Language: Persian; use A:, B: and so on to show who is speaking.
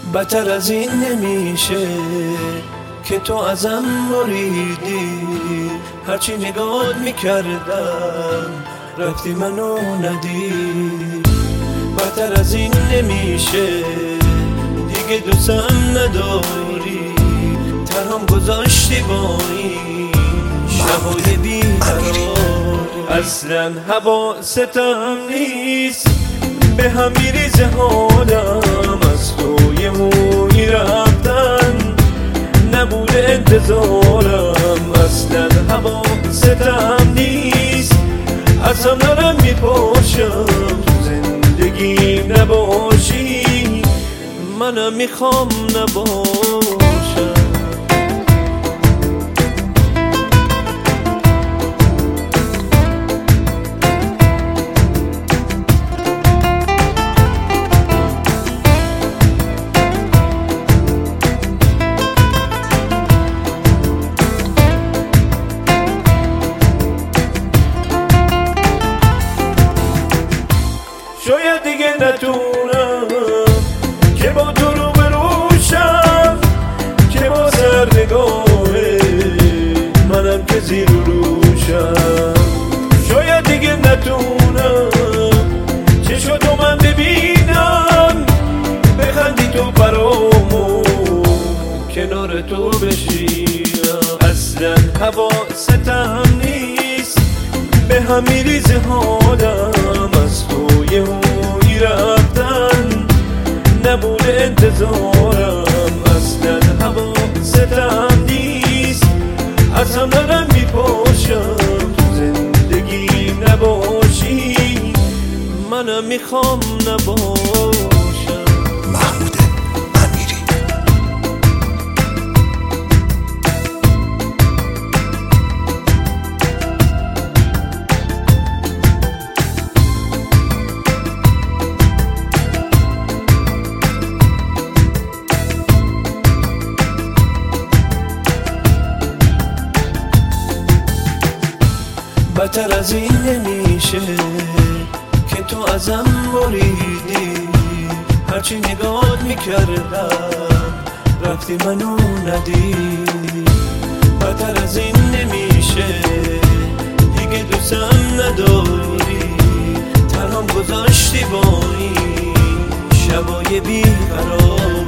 A: بدتر از این نمیشه که تو ازم بریدی. هرچی نگات میکردم رفتی منو ندید. بدتر از این نمیشه دیگه دوستم نداری. تنهام گذاشتی با این شبای بیقرار. اصلا حواستم نیست به هم میریزه حالم. از توی موی رفتن نبوده انتظارم. اصلا حواستم نیست اصلا دارم میپاشم. تو زندگی نباشی منم میخوام نباشم. شاید دیگه نتونم که با تو رو بروشم، که با سرنگاه منم که زیر و روشم. شاید دیگه نتونم چشاتو من ببینم، بخندی تو برامو کنار تو بشینم. اصلا حواستم نیست به هم میریزه حالم. از توی موی رفتن نبوده انتظارم. اصلا حواستم نیست اصلا دارم میپاشم. تو زندگی نباشی منم میخوام نباشم. بدتر از این نمیشه که تو ازم بریدی. هرچی نگات میکردم رفتی منو ندید. بدتر از این نمیشه دیگه دوستم نداری. تنهام گذاشتی با این شبای بیقرار.